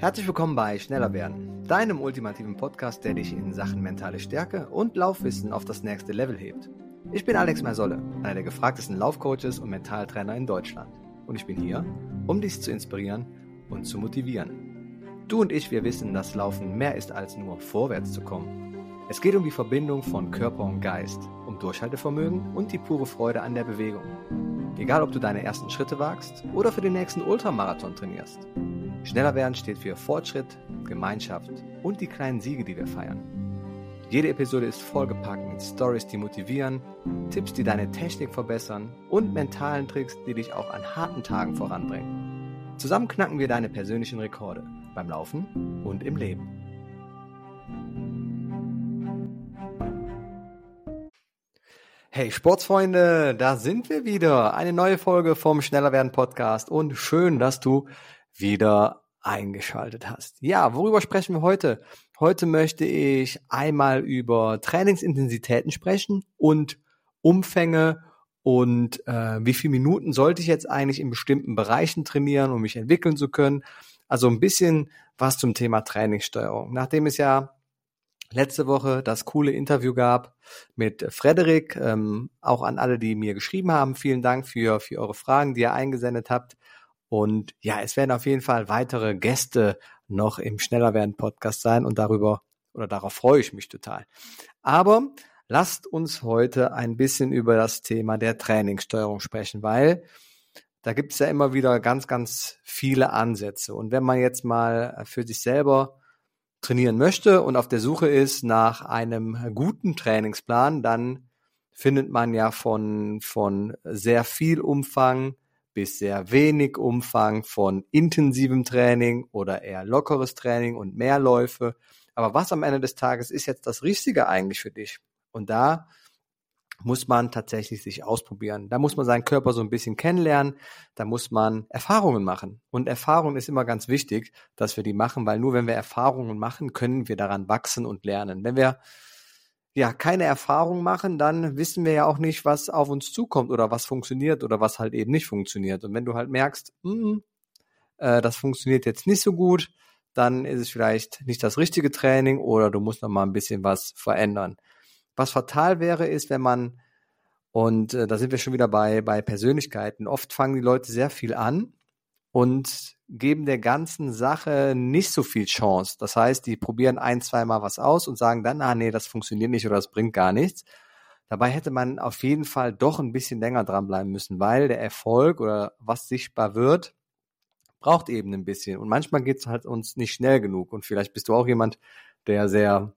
Herzlich willkommen bei Schneller werden, deinem ultimativen Podcast, der dich in Sachen mentale Stärke und Laufwissen auf das nächste Level hebt. Ich bin Alex Mersolle, einer der gefragtesten Laufcoaches und Mentaltrainer in Deutschland. Und ich bin hier, um dich zu inspirieren und zu motivieren. Du und ich, wir wissen, dass Laufen mehr ist als nur vorwärts zu kommen. Es geht um die Verbindung von Körper und Geist, um Durchhaltevermögen und die pure Freude an der Bewegung. Egal, ob du deine ersten Schritte wagst oder für den nächsten Ultramarathon trainierst. Schneller werden steht für Fortschritt, Gemeinschaft und die kleinen Siege, die wir feiern. Jede Episode ist vollgepackt mit Stories, die motivieren, Tipps, die deine Technik verbessern und mentalen Tricks, die dich auch an harten Tagen voranbringen. Zusammen knacken wir deine persönlichen Rekorde beim Laufen und im Leben. Hey Sportsfreunde, da sind wir wieder. Eine neue Folge vom Schneller werden Podcast und schön, dass du wieder eingeschaltet hast. Ja, worüber sprechen wir heute? Heute möchte ich einmal über Trainingsintensitäten sprechen und Umfänge und wie viele Minuten sollte ich jetzt eigentlich in bestimmten Bereichen trainieren, um mich entwickeln zu können. Also ein bisschen was zum Thema Trainingssteuerung. Nachdem es ja letzte Woche das coole Interview gab mit Frederik, auch an alle, die mir geschrieben haben, vielen Dank für eure Fragen, die ihr eingesendet habt. Und ja, es werden auf jeden Fall weitere Gäste noch im Schneller werden Podcast sein und darauf freue ich mich total. Aber lasst uns heute ein bisschen über das Thema der Trainingssteuerung sprechen, weil da gibt es ja immer wieder ganz, ganz viele Ansätze. Und wenn man jetzt mal für sich selber trainieren möchte und auf der Suche ist nach einem guten Trainingsplan, dann findet man ja von sehr viel Umfang bis sehr wenig Umfang, von intensivem Training oder eher lockeres Training und mehr Läufe. Aber was am Ende des Tages ist jetzt das Richtige eigentlich für dich? Und da muss man tatsächlich sich ausprobieren. Da muss man seinen Körper so ein bisschen kennenlernen. Da muss man Erfahrungen machen. Und Erfahrung ist immer ganz wichtig, dass wir die machen, weil nur wenn wir Erfahrungen machen, können wir daran wachsen und lernen. Wenn wir keine Erfahrung machen, dann wissen wir ja auch nicht, was auf uns zukommt oder was funktioniert oder was halt eben nicht funktioniert. Und wenn du halt merkst, das funktioniert jetzt nicht so gut, dann ist es vielleicht nicht das richtige Training oder du musst noch mal ein bisschen was verändern. Was fatal wäre, ist, wenn man, und da sind wir schon wieder bei Persönlichkeiten, oft fangen die Leute sehr viel an und geben der ganzen Sache nicht so viel Chance. Das heißt, die probieren 1-2 Mal was aus und sagen dann, nee, das funktioniert nicht oder das bringt gar nichts. Dabei hätte man auf jeden Fall doch ein bisschen länger dranbleiben müssen, weil der Erfolg oder was sichtbar wird, braucht eben ein bisschen. Und manchmal geht es halt uns nicht schnell genug. Und vielleicht bist du auch jemand, der sehr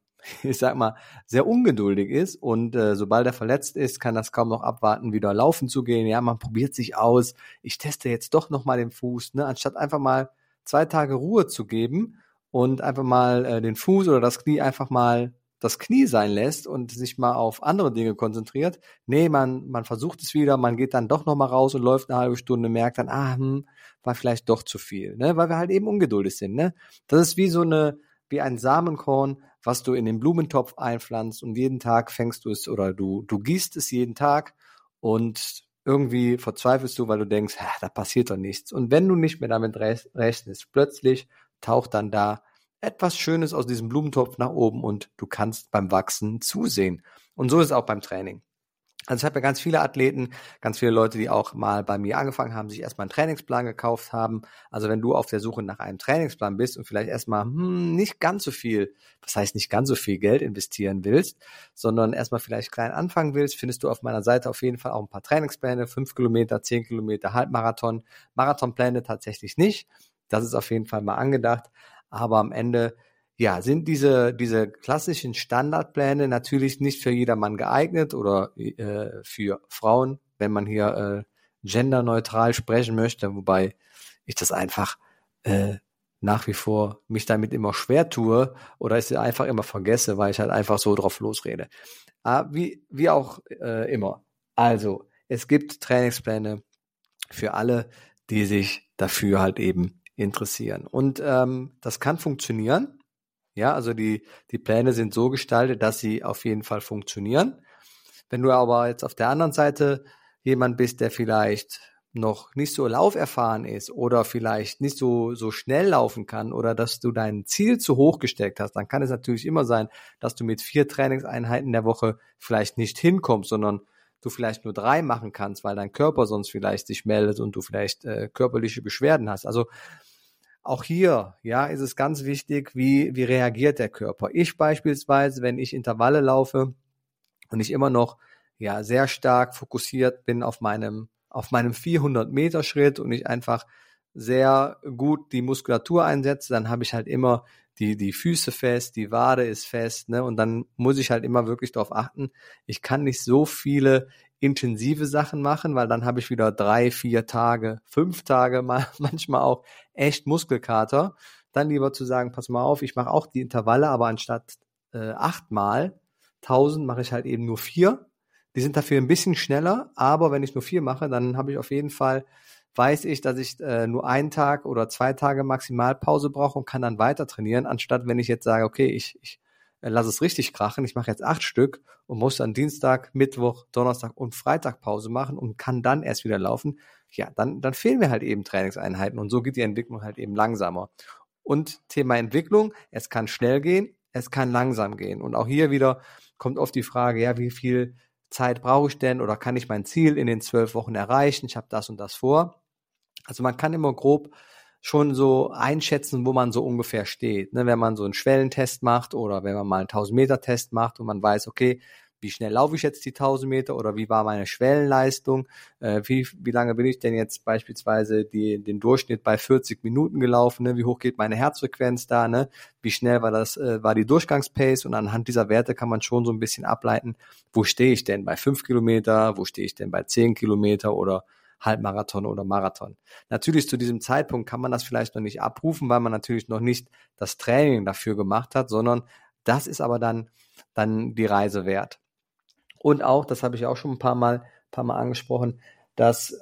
ungeduldig ist und sobald er verletzt ist, kann das kaum noch abwarten, wieder laufen zu gehen. Ja, man probiert sich aus. Ich teste jetzt doch nochmal den Fuß, ne? Anstatt einfach mal 2 Tage Ruhe zu geben und einfach mal den Fuß oder das Knie einfach mal das Knie sein lässt und sich mal auf andere Dinge konzentriert. Nee, man versucht es wieder, man geht dann doch nochmal raus und läuft eine halbe Stunde, merkt dann, war vielleicht doch zu viel, ne? Weil wir halt eben ungeduldig sind, ne? Das ist wie ein Samenkorn, was du in den Blumentopf einpflanzt und jeden Tag fängst du es oder du gießt es jeden Tag und irgendwie verzweifelst du, weil du denkst, da passiert doch nichts. Und wenn du nicht mehr damit rechnest, plötzlich taucht dann da etwas Schönes aus diesem Blumentopf nach oben und du kannst beim Wachsen zusehen. Und so ist es auch beim Training. Also ich habe ja ganz viele Athleten, ganz viele Leute, die auch mal bei mir angefangen haben, sich erstmal einen Trainingsplan gekauft haben. Also wenn du auf der Suche nach einem Trainingsplan bist und vielleicht erstmal nicht ganz so viel, was heißt nicht ganz so viel Geld investieren willst, sondern erstmal vielleicht klein anfangen willst, findest du auf meiner Seite auf jeden Fall auch ein paar Trainingspläne, 5 Kilometer, 10 Kilometer, Halbmarathon, Marathonpläne tatsächlich nicht. Das ist auf jeden Fall mal angedacht. Aber am Ende sind diese klassischen Standardpläne natürlich nicht für jedermann geeignet oder für Frauen, wenn man hier genderneutral sprechen möchte, wobei ich das einfach nach wie vor mich damit immer schwer tue oder es einfach immer vergesse, weil ich halt einfach so drauf losrede. Wie auch immer. Also, es gibt Trainingspläne für alle, die sich dafür halt eben interessieren. Und das kann funktionieren. Ja, also die Pläne sind so gestaltet, dass sie auf jeden Fall funktionieren. Wenn du aber jetzt auf der anderen Seite jemand bist, der vielleicht noch nicht so lauferfahren ist oder vielleicht nicht so schnell laufen kann oder dass du dein Ziel zu hoch gesteckt hast, dann kann es natürlich immer sein, dass du mit 4 Trainingseinheiten der Woche vielleicht nicht hinkommst, sondern du vielleicht nur 3 machen kannst, weil dein Körper sonst vielleicht sich meldet und du vielleicht körperliche Beschwerden hast. Also auch hier, ja, ist es ganz wichtig, wie reagiert der Körper. Ich beispielsweise, wenn ich Intervalle laufe und ich immer noch ja sehr stark fokussiert bin auf meinem 400-Meter-Schritt und ich einfach sehr gut die Muskulatur einsetze, dann habe ich halt immer die Füße fest, die Wade ist fest, ne? Und dann muss ich halt immer wirklich darauf achten, ich kann nicht so viele intensive Sachen machen, weil dann habe ich wieder 3, 4 Tage, 5 Tage, manchmal auch echt Muskelkater. Dann lieber zu sagen, pass mal auf, ich mache auch die Intervalle, aber anstatt 8 Mal 1000 mache ich halt eben nur 4. Die sind dafür ein bisschen schneller, aber wenn ich nur 4 mache, dann habe ich auf jeden Fall, weiß ich, dass ich nur 1 Tag oder 2 Tage Maximalpause brauche und kann dann weiter trainieren, anstatt wenn ich jetzt sage, okay, ich lasse es richtig krachen, ich mache jetzt 8 Stück und muss dann Dienstag, Mittwoch, Donnerstag und Freitag Pause machen und kann dann erst wieder laufen. Ja, dann fehlen mir halt eben Trainingseinheiten und so geht die Entwicklung halt eben langsamer. Und Thema Entwicklung, es kann schnell gehen, es kann langsam gehen. Und auch hier wieder kommt oft die Frage, ja, wie viel Zeit brauche ich denn oder kann ich mein Ziel in den 12 Wochen erreichen? Ich habe das und das vor. Also man kann immer grob schon so einschätzen, wo man so ungefähr steht. Ne, wenn man so einen Schwellentest macht oder wenn man mal einen 1000-Meter-Test macht und man weiß, okay, wie schnell laufe ich jetzt die 1000 Meter oder wie war meine Schwellenleistung, wie lange bin ich denn jetzt beispielsweise den Durchschnitt bei 40 Minuten gelaufen, ne? Wie hoch geht meine Herzfrequenz da, ne? Wie schnell war die Durchgangspace und anhand dieser Werte kann man schon so ein bisschen ableiten, wo stehe ich denn bei 5 Kilometer, wo stehe ich denn bei 10 Kilometer oder Halbmarathon oder Marathon. Natürlich zu diesem Zeitpunkt kann man das vielleicht noch nicht abrufen, weil man natürlich noch nicht das Training dafür gemacht hat, sondern das ist aber dann die Reise wert. Und auch, das habe ich auch schon ein paar Mal angesprochen, dass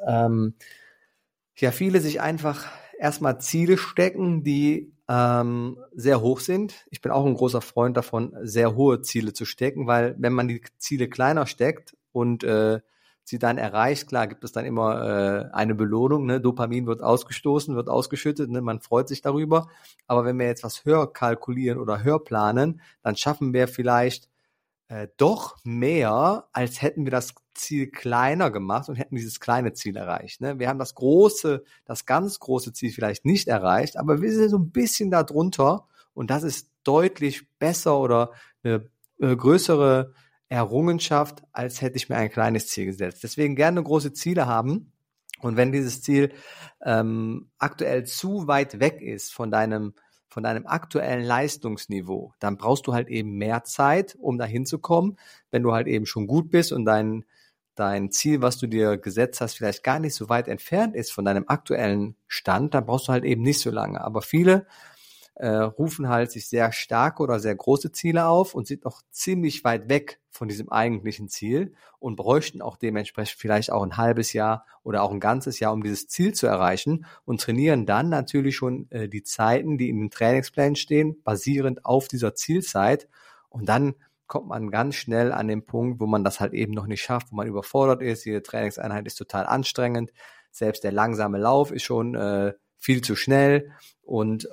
ja viele sich einfach erstmal Ziele stecken, die sehr hoch sind. Ich bin auch ein großer Freund davon, sehr hohe Ziele zu stecken, weil wenn man die Ziele kleiner steckt und sie dann erreicht, klar gibt es dann immer eine Belohnung, ne? Dopamin wird ausgestoßen, wird ausgeschüttet, ne? Man freut sich darüber. Aber wenn wir jetzt was höher kalkulieren oder höher planen, dann schaffen wir vielleicht doch mehr, als hätten wir das Ziel kleiner gemacht und hätten dieses kleine Ziel erreicht. Ne? Wir haben das ganz große Ziel vielleicht nicht erreicht, aber wir sind so ein bisschen da drunter und das ist deutlich besser oder eine größere Errungenschaft, als hätte ich mir ein kleines Ziel gesetzt. Deswegen gerne große Ziele haben und wenn dieses Ziel aktuell zu weit weg ist von deinem aktuellen Leistungsniveau, dann brauchst du halt eben mehr Zeit, um da hinzukommen. Wenn du halt eben schon gut bist und dein Ziel, was du dir gesetzt hast, vielleicht gar nicht so weit entfernt ist von deinem aktuellen Stand, dann brauchst du halt eben nicht so lange. Aber viele rufen halt sich sehr starke oder sehr große Ziele auf und sind noch ziemlich weit weg von diesem eigentlichen Ziel und bräuchten auch dementsprechend vielleicht auch ein halbes Jahr oder auch ein ganzes Jahr, um dieses Ziel zu erreichen und trainieren dann natürlich schon die Zeiten, die in den Trainingsplänen stehen, basierend auf dieser Zielzeit und dann kommt man ganz schnell an den Punkt, wo man das halt eben noch nicht schafft, wo man überfordert ist, jede Trainingseinheit ist total anstrengend, selbst der langsame Lauf ist schon viel zu schnell und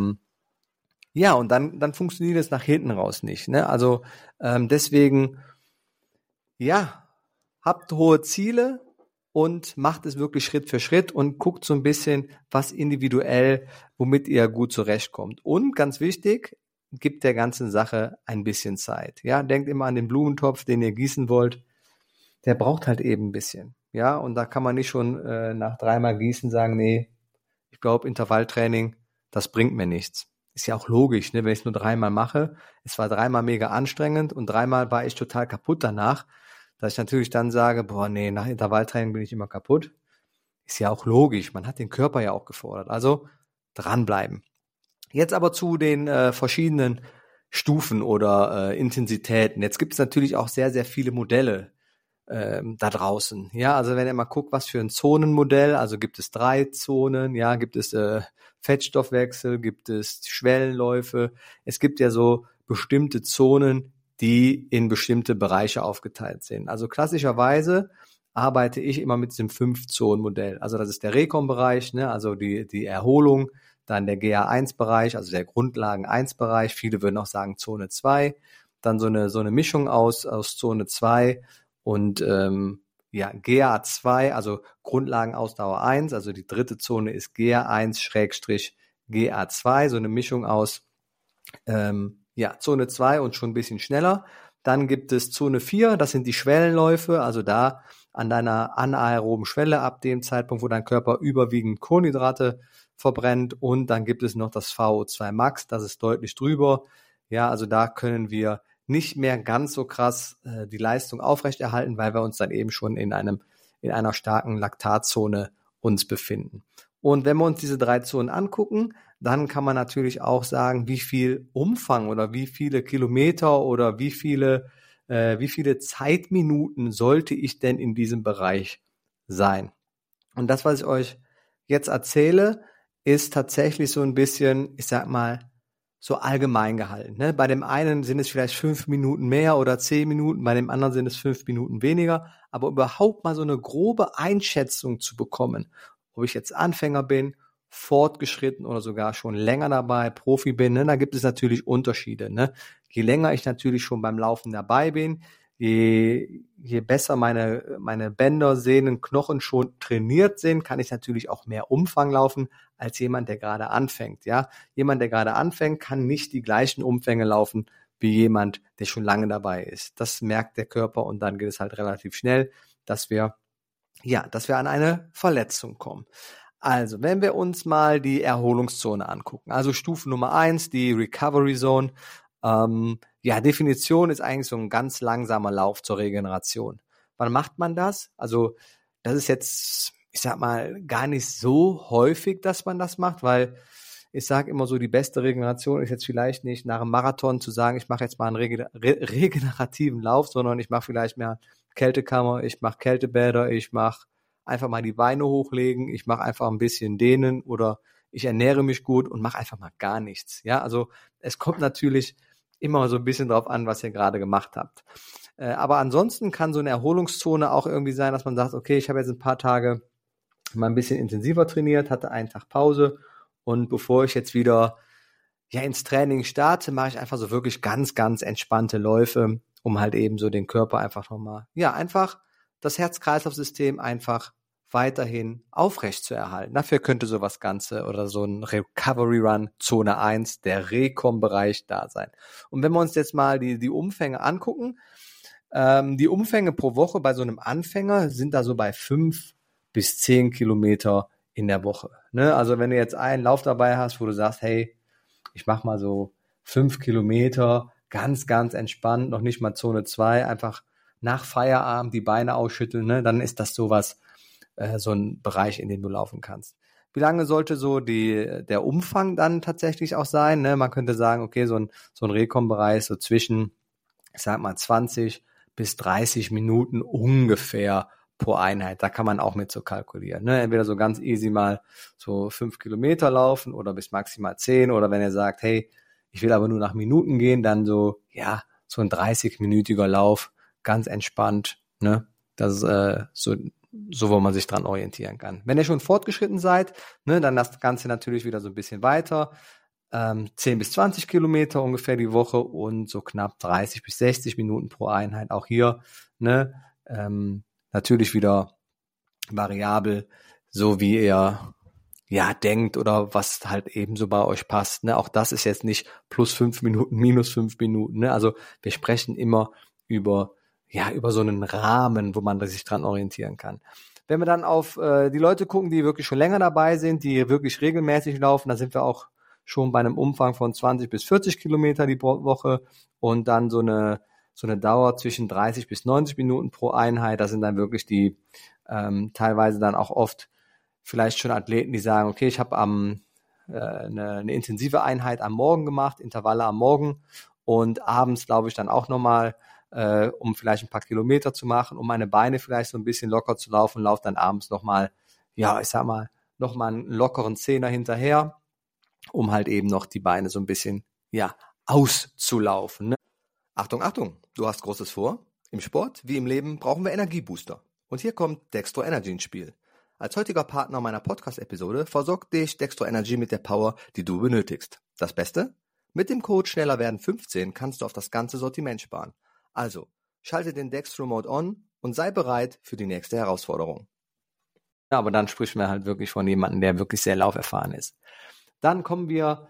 ja, und dann funktioniert es nach hinten raus nicht. Ne? Also deswegen, ja, habt hohe Ziele und macht es wirklich Schritt für Schritt und guckt so ein bisschen, was individuell, womit ihr gut zurechtkommt. Und ganz wichtig, gibt der ganzen Sache ein bisschen Zeit. Ja, denkt immer an den Blumentopf, den ihr gießen wollt. Der braucht halt eben ein bisschen. Ja, und da kann man nicht schon nach 3-mal Gießen sagen, nee, ich glaube, Intervalltraining, das bringt mir nichts. Ist ja auch logisch, ne? Wenn ich es nur 3-mal mache. Es war 3-mal mega anstrengend und 3-mal war ich total kaputt danach, dass ich natürlich dann sage, boah, nee, nach Intervalltraining bin ich immer kaputt. Ist ja auch logisch. Man hat den Körper ja auch gefordert. Also dranbleiben. Jetzt aber zu den verschiedenen Stufen oder Intensitäten. Jetzt gibt es natürlich auch sehr, sehr viele Modelle da draußen. Ja, also wenn ihr mal guckt, was für ein Zonenmodell, also gibt es 3 Zonen, ja, gibt es Fettstoffwechsel, gibt es Schwellenläufe. Es gibt ja so bestimmte Zonen, die in bestimmte Bereiche aufgeteilt sind. Also klassischerweise arbeite ich immer mit diesem 5-Zonen-Modell. Also das ist der Recon-Bereich, ne, also die Erholung, dann der GA1-Bereich, also der Grundlagen-1-Bereich. Viele würden auch sagen Zone 2. Dann so eine Mischung aus Zone 2 und GA2, also Grundlagenausdauer 1, also die dritte Zone ist GA1-GA2, so eine Mischung aus Zone 2 und schon ein bisschen schneller. Dann gibt es Zone 4, das sind die Schwellenläufe, also da an deiner anaeroben Schwelle ab dem Zeitpunkt, wo dein Körper überwiegend Kohlenhydrate verbrennt. Und dann gibt es noch das VO2 Max, das ist deutlich drüber. Ja, also da können wir nicht mehr ganz so krass die Leistung aufrechterhalten, weil wir uns dann eben schon in einer starken Laktatzone uns befinden. Und wenn wir uns diese 3 Zonen angucken, dann kann man natürlich auch sagen, wie viel Umfang oder wie viele Kilometer oder wie viele Zeitminuten sollte ich denn in diesem Bereich sein. Und das, was ich euch jetzt erzähle, ist tatsächlich so ein bisschen, ich sag mal, so allgemein gehalten. Ne? Bei dem einen sind es vielleicht 5 Minuten mehr oder 10 Minuten, bei dem anderen sind es 5 Minuten weniger. Aber überhaupt mal so eine grobe Einschätzung zu bekommen, ob ich jetzt Anfänger bin, fortgeschritten oder sogar schon länger dabei, Profi bin, ne? Da gibt es natürlich Unterschiede. Ne? Je länger ich natürlich schon beim Laufen dabei bin, je besser meine Bänder, Sehnen, Knochen schon trainiert sind, kann ich natürlich auch mehr Umfang laufen als jemand, der gerade anfängt. Ja, jemand, der gerade anfängt, kann nicht die gleichen Umfänge laufen wie jemand, der schon lange dabei ist. Das merkt der Körper und dann geht es halt relativ schnell, dass wir an eine Verletzung kommen. Also, wenn wir uns mal die Erholungszone angucken, also Stufe Nummer 1, die Recovery Zone, Definition ist eigentlich so ein ganz langsamer Lauf zur Regeneration. Wann macht man das? Also, das ist jetzt, ich sag mal, gar nicht so häufig, dass man das macht, weil ich sage immer so, die beste Regeneration ist jetzt vielleicht nicht nach einem Marathon zu sagen, ich mache jetzt mal einen regenerativen Lauf, sondern ich mache vielleicht mehr Kältekammer, ich mache Kältebäder, ich mache einfach mal die Beine hochlegen, ich mache einfach ein bisschen dehnen oder ich ernähre mich gut und mache einfach mal gar nichts. Ja, also es kommt natürlich immer so ein bisschen drauf an, was ihr gerade gemacht habt. Aber ansonsten kann so eine Erholungszone auch irgendwie sein, dass man sagt, okay, ich habe jetzt ein paar Tage mal ein bisschen intensiver trainiert, hatte einen Tag Pause und bevor ich jetzt wieder ins Training starte, mache ich einfach so wirklich ganz, ganz entspannte Läufe, um halt eben so den Körper einfach nochmal, einfach das Herz-Kreislauf-System einfach weiterhin aufrecht zu erhalten. Dafür könnte sowas Ganze oder so ein Recovery Run Zone 1, der Recon-Bereich da sein. Und wenn wir uns jetzt mal die Umfänge angucken, die Umfänge pro Woche bei so einem Anfänger sind da so bei 5 bis 10 Kilometer in der Woche. Ne? Also wenn du jetzt einen Lauf dabei hast, wo du sagst, hey, ich mache mal so 5 Kilometer, ganz, ganz entspannt, noch nicht mal Zone 2, einfach nach Feierabend die Beine ausschütteln, ne? Dann ist das sowas, so ein Bereich, in dem du laufen kannst. Wie lange sollte so der Umfang dann tatsächlich auch sein? Ne? Man könnte sagen, okay, so ein Recon-Bereich so zwischen, ich sag mal 20 bis 30 Minuten ungefähr pro Einheit. Da kann man auch mit so kalkulieren. Ne? Entweder so ganz easy mal so 5 Kilometer laufen oder bis maximal 10. Oder wenn ihr sagt, hey, ich will aber nur nach Minuten gehen, dann so ein 30-minütiger Lauf, ganz entspannt. Ne? Das ist so, wo man sich dran orientieren kann. Wenn ihr schon fortgeschritten seid, ne, dann das Ganze natürlich wieder so ein bisschen weiter. 10 bis 20 Kilometer ungefähr die Woche und so knapp 30 bis 60 Minuten pro Einheit. Auch hier, ne, natürlich wieder variabel, so wie ihr denkt oder was halt eben so bei euch passt. Ne? Auch das ist jetzt nicht plus 5 Minuten, minus 5 Minuten. Ne? Also wir sprechen immer über so einen Rahmen, wo man sich dran orientieren kann. Wenn wir dann auf die Leute gucken, die wirklich schon länger dabei sind, die wirklich regelmäßig laufen, da sind wir auch schon bei einem Umfang von 20 bis 40 Kilometer die Woche und dann so eine Dauer zwischen 30 bis 90 Minuten pro Einheit. Das sind dann wirklich die teilweise dann auch oft vielleicht schon Athleten, die sagen, okay, ich habe eine intensive Einheit am Morgen gemacht, Intervalle am Morgen und abends laufe ich dann auch nochmal, um vielleicht ein paar Kilometer zu machen, um meine Beine vielleicht so ein bisschen locker zu laufen, laufe dann abends nochmal, nochmal einen lockeren Zehner hinterher, um halt eben noch die Beine so ein bisschen, auszulaufen. Ne? Achtung, Achtung, du hast Großes vor. Im Sport wie im Leben brauchen wir Energiebooster. Und hier kommt Dextro Energy ins Spiel. Als heutiger Partner meiner Podcast-Episode versorgt dich Dextro Energy mit der Power, die du benötigst. Das Beste? Mit dem Code SCHNELLERWERDEN15 kannst du auf das ganze Sortiment sparen. Also, schalte den Dextro Mode on und sei bereit für die nächste Herausforderung. Ja, aber dann sprechen wir halt wirklich von jemandem, der wirklich sehr lauferfahren ist. Dann kommen wir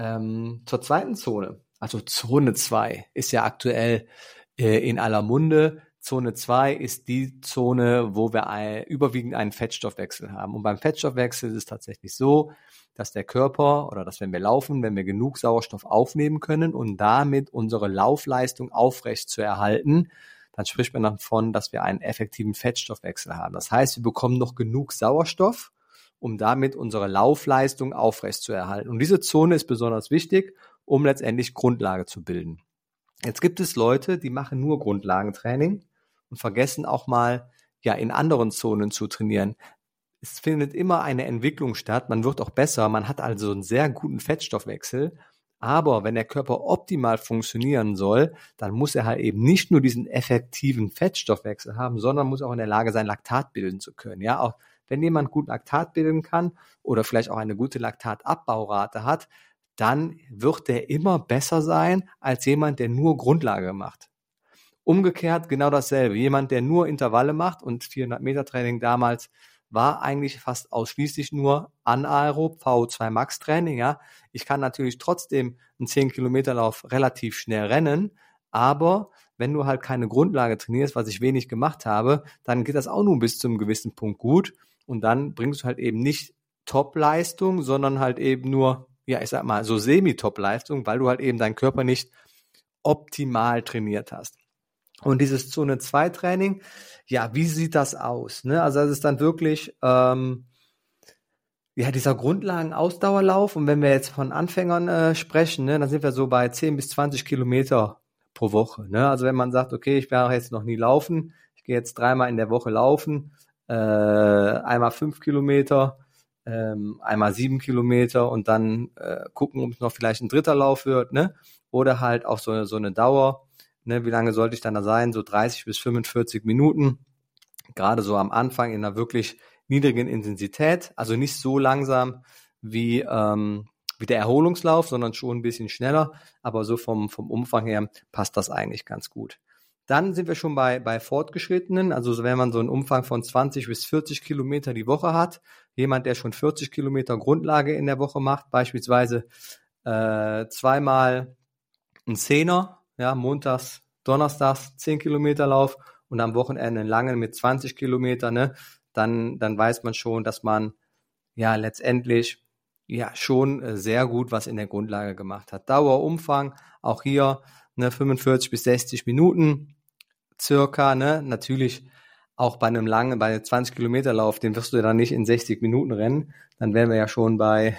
zur zweiten Zone. Also Zone 2 ist ja aktuell in aller Munde. Zone 2 ist die Zone, wo wir überwiegend einen Fettstoffwechsel haben. Und beim Fettstoffwechsel ist es tatsächlich so, dass der Körper oder dass wenn wir laufen, wenn wir genug Sauerstoff aufnehmen können und damit unsere Laufleistung aufrecht zu erhalten, dann spricht man davon, dass wir einen effektiven Fettstoffwechsel haben. Das heißt, wir bekommen noch genug Sauerstoff, um damit unsere Laufleistung aufrecht zu erhalten. Und diese Zone ist besonders wichtig, um letztendlich Grundlage zu bilden. Jetzt gibt es Leute, die machen nur Grundlagentraining und vergessen auch mal, in anderen Zonen zu trainieren. Es findet immer eine Entwicklung statt, man wird auch besser, man hat also einen sehr guten Fettstoffwechsel, aber wenn der Körper optimal funktionieren soll, dann muss er halt eben nicht nur diesen effektiven Fettstoffwechsel haben, sondern muss auch in der Lage sein, Laktat bilden zu können. Ja, auch wenn jemand gut Laktat bilden kann oder vielleicht auch eine gute Laktatabbaurate hat, dann wird der immer besser sein als jemand, der nur Grundlage macht. Umgekehrt genau dasselbe. Jemand, der nur Intervalle macht und 400 Meter Training damals war eigentlich fast ausschließlich nur anaerob VO2 Max Training. Ja, ich kann natürlich trotzdem einen 10 Kilometer Lauf relativ schnell rennen, aber wenn du halt keine Grundlage trainierst, was ich wenig gemacht habe, dann geht das auch nur bis zu einem gewissen Punkt gut und dann bringst du halt eben nicht Top-Leistung, sondern halt eben nur, ich sag mal, so Semi-Top-Leistung, weil du halt eben deinen Körper nicht optimal trainiert hast. Und dieses Zone 2 Training, wie sieht das aus? Ne? Also das ist dann wirklich dieser Grundlagen-Ausdauerlauf. Und wenn wir jetzt von Anfängern sprechen, ne, dann sind wir so bei 10 bis 20 Kilometer pro Woche. Ne? Also wenn man sagt, okay, ich werde jetzt noch nie laufen, ich gehe jetzt 3-mal in der Woche laufen, einmal 5 Kilometer, einmal 7 Kilometer und dann gucken, ob es noch vielleicht ein dritter Lauf wird, ne? Oder halt auch so eine Dauer. Ne, wie lange sollte ich dann da sein? So 30 bis 45 Minuten. Gerade so am Anfang in einer wirklich niedrigen Intensität. Also nicht so langsam wie der Erholungslauf, sondern schon ein bisschen schneller. Aber so vom Umfang her passt das eigentlich ganz gut. Dann sind wir schon bei Fortgeschrittenen. Also wenn man so einen Umfang von 20 bis 40 Kilometer die Woche hat. Jemand, der schon 40 Kilometer Grundlage in der Woche macht, beispielsweise 2-mal ein Zehner, montags, donnerstags 10 Kilometer Lauf und am Wochenende einen langen mit 20 Kilometer, ne, dann weiß man schon, dass man letztendlich schon sehr gut was in der Grundlage gemacht hat. Dauer, Umfang, auch hier 45 bis 60 Minuten circa, ne, natürlich auch bei einem langen, bei einem 20 Kilometer Lauf, den wirst du dann nicht in 60 Minuten rennen, dann wären wir ja schon bei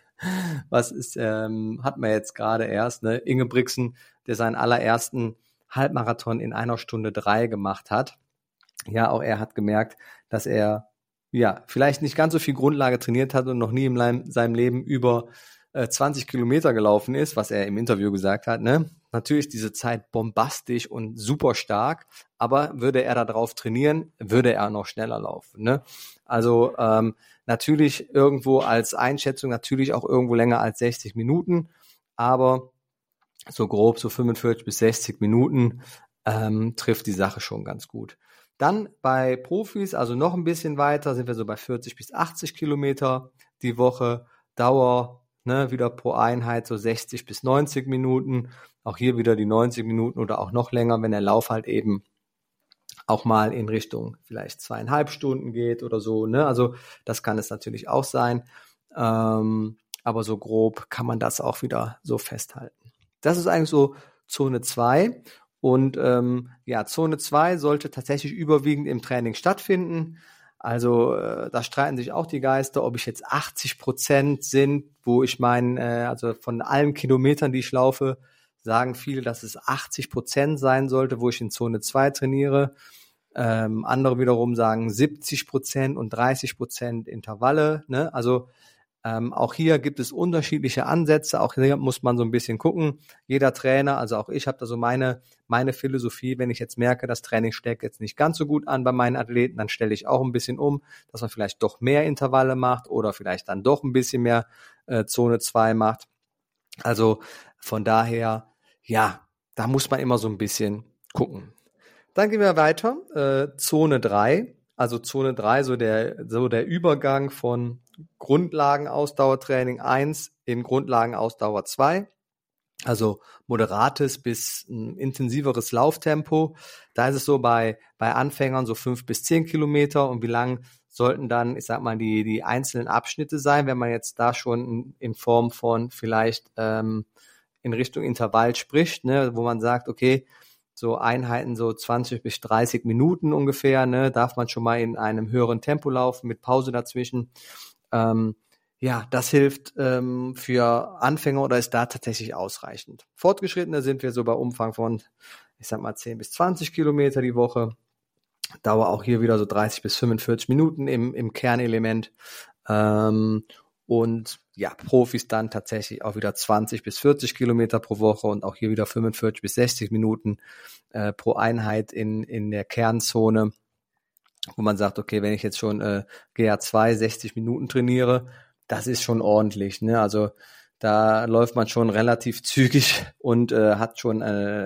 hat man jetzt gerade erst, ne? Ingebrigtsen, der seinen allerersten Halbmarathon in 1:03 gemacht hat. Ja, auch er hat gemerkt, dass er vielleicht nicht ganz so viel Grundlage trainiert hat und noch nie in seinem Leben über 20 Kilometer gelaufen ist, was er im Interview gesagt hat, ne? Natürlich diese Zeit bombastisch und super stark, aber würde er da drauf trainieren, würde er noch schneller laufen, ne? Also natürlich irgendwo als Einschätzung, natürlich auch irgendwo länger als 60 Minuten, aber so grob so 45 bis 60 Minuten trifft die Sache schon ganz gut. Dann bei Profis, also noch ein bisschen weiter, sind wir so bei 40 bis 80 Kilometer die Woche, Dauer, ne, wieder pro Einheit so 60 bis 90 Minuten, auch hier wieder die 90 Minuten oder auch noch länger, wenn der Lauf halt eben auch mal in Richtung vielleicht 2,5 Stunden geht oder so, ne? Also das kann es natürlich auch sein, aber so grob kann man das auch wieder so festhalten. Das ist eigentlich so Zone 2 und Zone 2 sollte tatsächlich überwiegend im Training stattfinden. Also da streiten sich auch die Geister, ob ich jetzt 80% sind, wo ich meine, also von allen Kilometern, die ich laufe, sagen viele, dass es 80% sein sollte, wo ich in Zone 2 trainiere. Andere wiederum sagen 70% und 30% Intervalle. Ne? Also Auch hier gibt es unterschiedliche Ansätze. Auch hier muss man so ein bisschen gucken. Jeder Trainer, also auch ich habe da so meine Philosophie. Wenn ich jetzt merke, das Training schlägt jetzt nicht ganz so gut an bei meinen Athleten, dann stelle ich auch ein bisschen um, dass man vielleicht doch mehr Intervalle macht oder vielleicht dann doch ein bisschen mehr Zone 2 macht. Also von daher, ja, da muss man immer so ein bisschen gucken. Dann gehen wir weiter. Zone 3. Also Zone 3, so der Übergang von Grundlagenausdauertraining 1 in Grundlagenausdauer 2. Also moderates bis ein intensiveres Lauftempo. Da ist es so bei Anfängern so 5 bis 10 Kilometer. Und wie lang sollten dann, ich sag mal, die einzelnen Abschnitte sein, wenn man jetzt da schon in Form von vielleicht in Richtung Intervall spricht, ne, wo man sagt, okay, so Einheiten so 20 bis 30 Minuten ungefähr, ne, darf man schon mal in einem höheren Tempo laufen mit Pause dazwischen. Ja, das hilft für Anfänger oder ist da tatsächlich ausreichend. Fortgeschrittene sind wir so bei Umfang von, ich sag mal, 10 bis 20 Kilometer die Woche. Dauer auch hier wieder so 30 bis 45 Minuten im Kernelement. Und ja, Profis dann tatsächlich auch wieder 20 bis 40 Kilometer pro Woche und auch hier wieder 45 bis 60 Minuten pro Einheit in der Kernzone, wo man sagt, okay, wenn ich jetzt schon GA2 60 Minuten trainiere, das ist schon ordentlich, ne? Also da läuft man schon relativ zügig und hat schon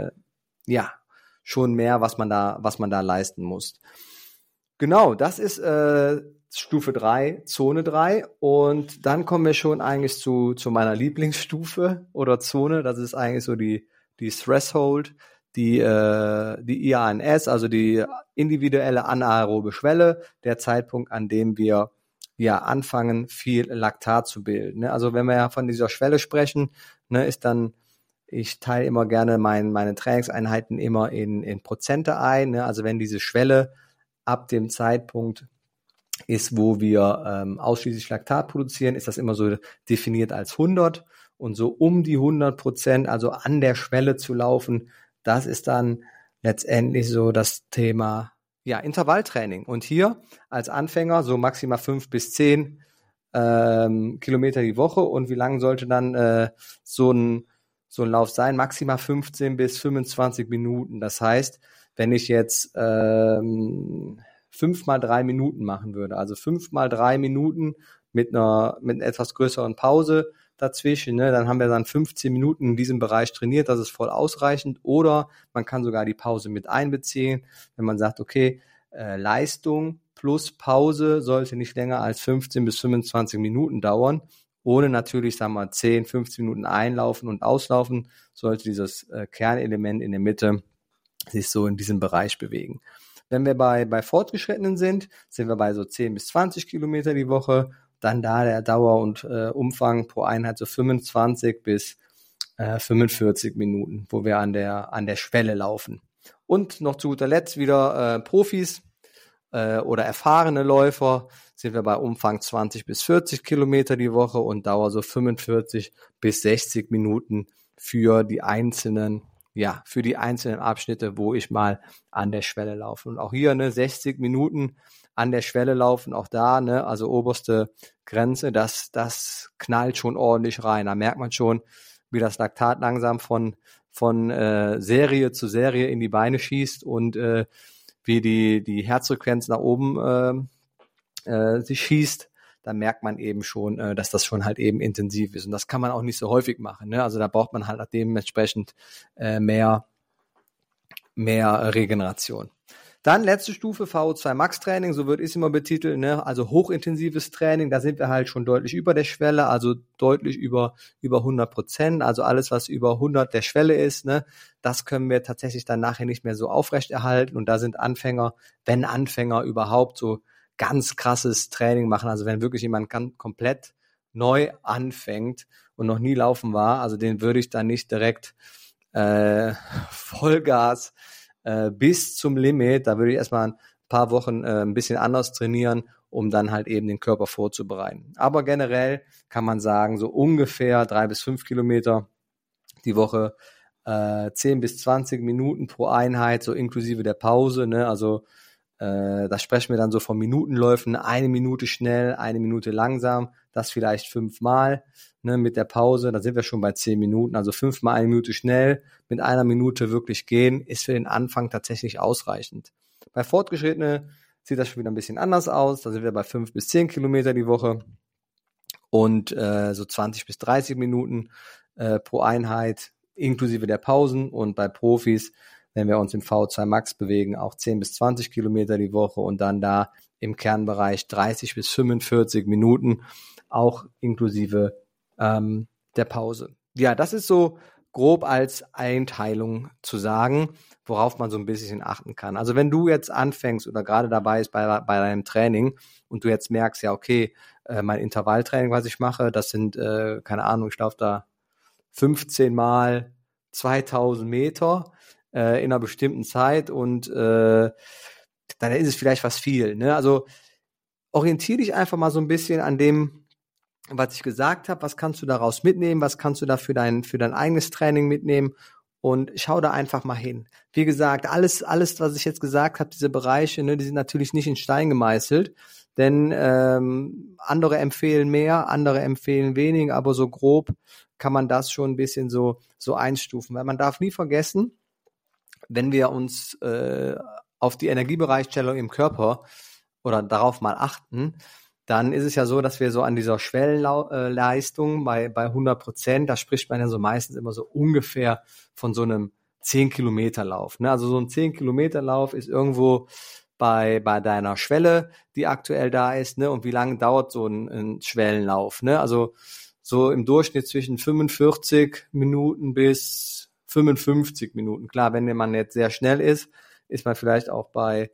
schon mehr, was man da leisten muss. Genau, das ist Stufe 3, Zone 3 und dann kommen wir schon eigentlich zu meiner Lieblingsstufe oder Zone, das ist eigentlich so die Threshold, die IANS, also die individuelle anaerobe Schwelle, der Zeitpunkt, an dem wir anfangen, viel Laktat zu bilden. Ne? Also wenn wir ja von dieser Schwelle sprechen, ne, ist dann, ich teile immer gerne meine Trainingseinheiten immer in Prozente ein. Ne? Also wenn diese Schwelle ab dem Zeitpunkt ist, wo wir ausschließlich Laktat produzieren, ist das immer so definiert als 100 und so um die 100%, also an der Schwelle zu laufen, das ist dann letztendlich so das Thema Intervalltraining. Und hier als Anfänger so maximal 5 bis 10 Kilometer die Woche. Und wie lang sollte dann so ein Lauf sein? Maximal 15 bis 25 Minuten. Das heißt, wenn ich jetzt 5 mal 3 Minuten machen würde, also 5 mal 3 Minuten mit einer etwas größeren Pause dazwischen, ne, dann haben wir dann 15 Minuten in diesem Bereich trainiert, das ist voll ausreichend. Oder man kann sogar die Pause mit einbeziehen, wenn man sagt, okay, Leistung plus Pause sollte nicht länger als 15 bis 25 Minuten dauern, ohne natürlich, sagen wir mal, 10, 15 Minuten einlaufen und auslaufen, sollte dieses Kernelement in der Mitte sich so in diesem Bereich bewegen. Wenn wir bei Fortgeschrittenen sind wir bei so 10 bis 20 Kilometer die Woche, dann da der Dauer und Umfang pro Einheit so 25 bis 45 Minuten, wo wir an der Schwelle laufen. Und noch zu guter Letzt wieder Profis oder erfahrene Läufer sind wir bei Umfang 20 bis 40 Kilometer die Woche und Dauer so 45 bis 60 Minuten für die einzelnen Abschnitte, wo ich mal an der Schwelle laufe. Und auch hier 60 Minuten an der Schwelle laufen, auch da, also oberste Grenze, das knallt schon ordentlich rein. Da merkt man schon, wie das Laktat langsam von Serie zu Serie in die Beine schießt und wie die Herzfrequenz nach oben sich schießt. Da merkt man eben schon, dass das schon halt eben intensiv ist. Und das kann man auch nicht so häufig machen. Ne? Also da braucht man halt dementsprechend mehr Regeneration. Dann letzte Stufe, VO2 Max Training, so wird es immer betitelt, ne? Also hochintensives Training, da sind wir halt schon deutlich über der Schwelle, also deutlich über 100%, also alles, was über 100 der Schwelle ist, ne? Das können wir tatsächlich dann nachher nicht mehr so aufrechterhalten und da sind Anfänger, wenn Anfänger überhaupt so ganz krasses Training machen, also wenn wirklich jemand komplett neu anfängt und noch nie laufen war, also den würde ich dann nicht direkt Vollgas bis zum Limit, da würde ich erstmal ein paar Wochen ein bisschen anders trainieren, um dann halt eben den Körper vorzubereiten. Aber generell kann man sagen, so ungefähr 3 bis 5 Kilometer die Woche, 10 bis 20 Minuten pro Einheit, so inklusive der Pause, ne? Also da sprechen wir dann so von Minutenläufen, 1 Minute schnell, 1 Minute langsam, das vielleicht 5-mal, ne, mit der Pause, da sind wir schon bei 10 Minuten, also 5-mal 1 Minute schnell, mit 1 Minute wirklich gehen, ist für den Anfang tatsächlich ausreichend. Bei Fortgeschrittenen sieht das schon wieder ein bisschen anders aus, da sind wir bei 5 bis 10 Kilometer die Woche und so 20 bis 30 Minuten pro Einheit, inklusive der Pausen, und bei Profis, wenn wir uns im V2 Max bewegen, auch 10 bis 20 Kilometer die Woche und dann da im Kernbereich 30 bis 45 Minuten, auch inklusive der Pause. Ja, das ist so grob als Einteilung zu sagen, worauf man so ein bisschen achten kann. Also wenn du jetzt anfängst oder gerade dabei bist bei deinem Training und du jetzt merkst, ja okay, mein Intervalltraining, was ich mache, das sind, keine Ahnung, ich laufe da 15 mal 2000 Meter in einer bestimmten Zeit und dann ist es vielleicht was viel. Ne? Also orientiere dich einfach mal so ein bisschen an dem, was ich gesagt habe. Was kannst du daraus mitnehmen? Was kannst du da für dein eigenes Training mitnehmen? Und schau da einfach mal hin. Wie gesagt, alles, was ich jetzt gesagt habe, diese Bereiche, ne, die sind natürlich nicht in Stein gemeißelt, denn andere empfehlen mehr, andere empfehlen weniger, aber so grob kann man das schon ein bisschen so einstufen. Weil man darf nie vergessen, wenn wir uns auf die Energiebereitstellung im Körper oder darauf mal achten, dann ist es ja so, dass wir so an dieser Schwellenleistung bei 100%, da spricht man ja so meistens immer so ungefähr von so einem 10-Kilometer-Lauf. Ne? Also so ein 10-Kilometer-Lauf ist irgendwo bei deiner Schwelle, die aktuell da ist, ne? Und wie lange dauert so ein Schwellenlauf? Ne? Also so im Durchschnitt zwischen 45 Minuten bis 55 Minuten. Klar, wenn man jetzt sehr schnell ist man vielleicht auch bei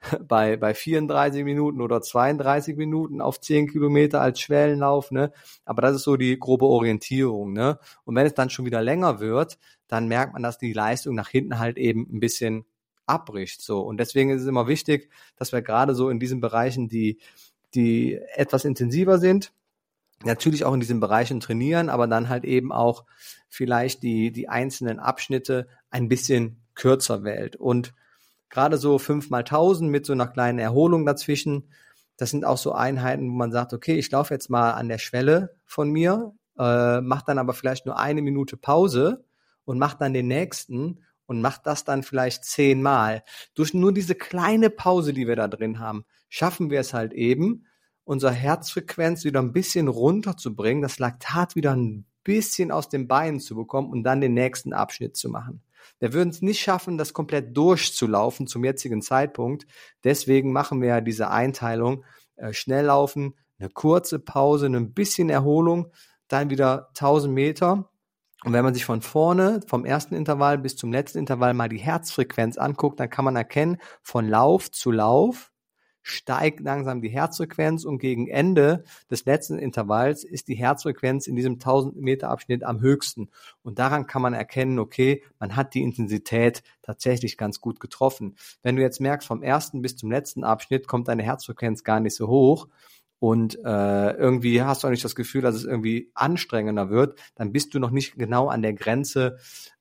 34 Minuten oder 32 Minuten auf 10 Kilometer als Schwellenlauf, ne? Aber das ist so die grobe Orientierung, ne? Und wenn es dann schon wieder länger wird, dann merkt man, dass die Leistung nach hinten halt eben ein bisschen abbricht, so. Und deswegen ist es immer wichtig, dass wir gerade so in diesen Bereichen, die etwas intensiver sind, natürlich auch in diesen Bereichen trainieren, aber dann halt eben auch vielleicht die einzelnen Abschnitte ein bisschen kürzer wählt. Und gerade so 5x1000 mit so einer kleinen Erholung dazwischen, das sind auch so Einheiten, wo man sagt, okay, ich laufe jetzt mal an der Schwelle von mir, mache dann aber vielleicht nur 1 Minute Pause und mache dann den nächsten und mache das dann vielleicht 10-mal. Durch nur diese kleine Pause, die wir da drin haben, schaffen wir es halt eben, unsere Herzfrequenz wieder ein bisschen runterzubringen, das Laktat wieder ein bisschen aus den Beinen zu bekommen und dann den nächsten Abschnitt zu machen. Wir würden es nicht schaffen, das komplett durchzulaufen zum jetzigen Zeitpunkt. Deswegen machen wir ja diese Einteilung, schnell laufen, eine kurze Pause, ein bisschen Erholung, dann wieder 1000 Meter. Und wenn man sich von vorne, vom ersten Intervall bis zum letzten Intervall mal die Herzfrequenz anguckt, dann kann man erkennen, von Lauf zu Lauf steigt langsam die Herzfrequenz und gegen Ende des letzten Intervalls ist die Herzfrequenz in diesem 1000 Meter Abschnitt am höchsten. Und daran kann man erkennen, okay, man hat die Intensität tatsächlich ganz gut getroffen. Wenn du jetzt merkst, vom ersten bis zum letzten Abschnitt kommt deine Herzfrequenz gar nicht so hoch und irgendwie hast du auch nicht das Gefühl, dass es irgendwie anstrengender wird, dann bist du noch nicht genau an der Grenze,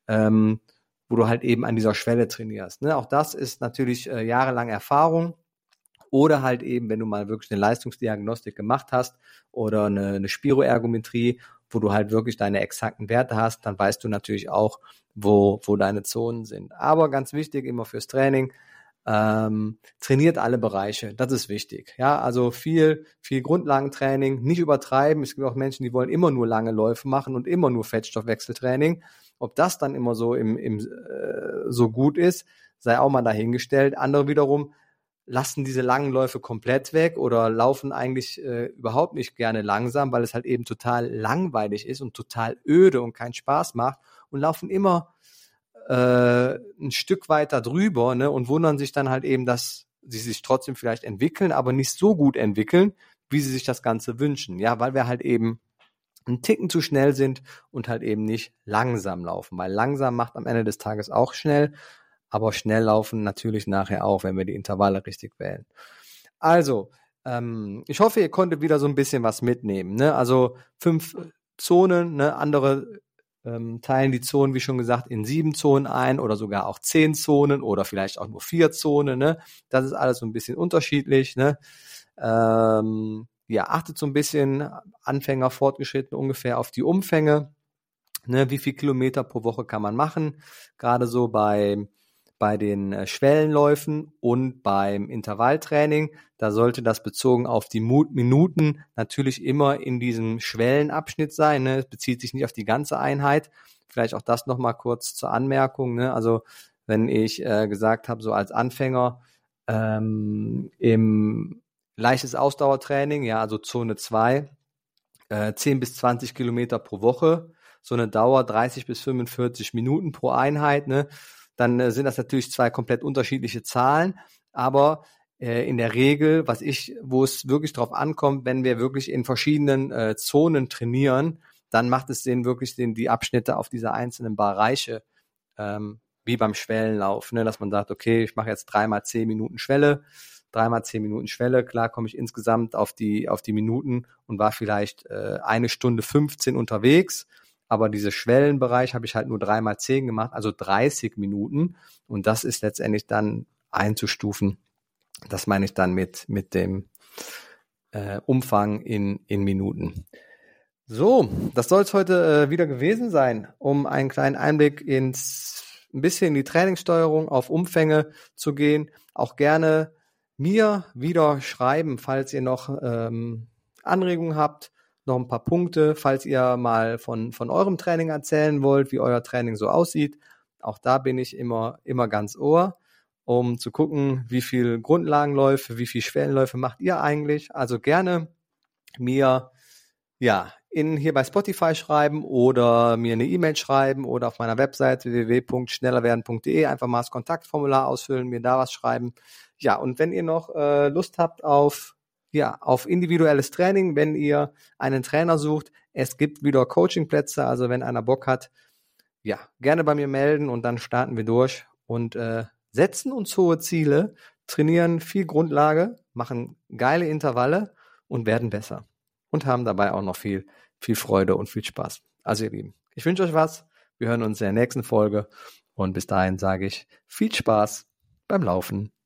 wo du halt eben an dieser Schwelle trainierst. Ne? Auch das ist natürlich jahrelang Erfahrung. Oder halt eben, wenn du mal wirklich eine Leistungsdiagnostik gemacht hast oder eine Spiroergometrie, wo du halt wirklich deine exakten Werte hast, dann weißt du natürlich auch, wo deine Zonen sind. Aber ganz wichtig, immer fürs Training, trainiert alle Bereiche. Das ist wichtig. Ja, also viel Grundlagentraining, nicht übertreiben. Es gibt auch Menschen, die wollen immer nur lange Läufe machen und immer nur Fettstoffwechseltraining. Ob das dann immer so so gut ist, sei auch mal dahingestellt. Andere wiederum lassen diese langen Läufe komplett weg oder laufen eigentlich überhaupt nicht gerne langsam, weil es halt eben total langweilig ist und total öde und keinen Spaß macht und laufen immer ein Stück weiter drüber, ne, und wundern sich dann halt eben, dass sie sich trotzdem vielleicht entwickeln, aber nicht so gut entwickeln, wie sie sich das Ganze wünschen. Ja, weil wir halt eben einen Ticken zu schnell sind und halt eben nicht langsam laufen, weil langsam macht am Ende des Tages auch schnell, aber schnell laufen natürlich nachher auch, wenn wir die Intervalle richtig wählen. Also, ich hoffe, ihr konntet wieder so ein bisschen was mitnehmen. Ne? Also 5 Zonen, ne? Andere teilen die Zonen, wie schon gesagt, in 7 Zonen ein oder sogar auch 10 Zonen oder vielleicht auch nur 4 Zonen. Ne? Das ist alles so ein bisschen unterschiedlich. Ne? achtet so ein bisschen, Anfänger, Fortgeschritten ungefähr auf die Umfänge. Ne, wie viel Kilometer pro Woche kann man machen? Gerade so bei den Schwellenläufen und beim Intervalltraining, da sollte das bezogen auf die Minuten natürlich immer in diesem Schwellenabschnitt sein. Ne? Es bezieht sich nicht auf die ganze Einheit. Vielleicht auch das nochmal kurz zur Anmerkung. Ne? Also wenn ich gesagt habe, so als Anfänger im leichtes Ausdauertraining, ja, also Zone 2, 10 bis 20 Kilometer pro Woche, so eine Dauer 30 bis 45 Minuten pro Einheit, ne? Dann sind das natürlich zwei komplett unterschiedliche Zahlen, aber in der Regel, wo es wirklich drauf ankommt, wenn wir wirklich in verschiedenen Zonen trainieren, dann macht es Sinn, wirklich die Abschnitte auf diese einzelnen Bereiche, wie beim Schwellenlauf, ne, dass man sagt, okay, ich mache jetzt 3x10 Minuten Schwelle, 3x10 Minuten Schwelle, klar komme ich insgesamt auf die Minuten und war vielleicht 1:15 unterwegs, aber diese Schwellenbereich habe ich halt nur 3x10 gemacht, also 30 Minuten und das ist letztendlich dann einzustufen. Das meine ich dann mit dem Umfang in Minuten. So, das soll es heute wieder gewesen sein, um einen kleinen Einblick ein bisschen in die Trainingssteuerung auf Umfänge zu gehen. Auch gerne mir wieder schreiben, falls ihr noch Anregungen habt, noch ein paar Punkte, falls ihr mal von eurem Training erzählen wollt, wie euer Training so aussieht. Auch da bin ich immer ganz Ohr, um zu gucken, wie viel Grundlagenläufe, wie viel Schwellenläufe macht ihr eigentlich. Also gerne mir hier bei Spotify schreiben oder mir eine E-Mail schreiben oder auf meiner Website www.schnellerwerden.de einfach mal das Kontaktformular ausfüllen, mir da was schreiben. Ja, und wenn ihr noch Lust habt auf individuelles Training, wenn ihr einen Trainer sucht, es gibt wieder Coachingplätze, also wenn einer Bock hat, ja, gerne bei mir melden und dann starten wir durch und setzen uns hohe Ziele, trainieren viel Grundlage, machen geile Intervalle und werden besser. Und haben dabei auch noch viel Freude und viel Spaß. Also ihr Lieben, ich wünsche euch was. Wir hören uns in der nächsten Folge. Und bis dahin sage ich viel Spaß beim Laufen.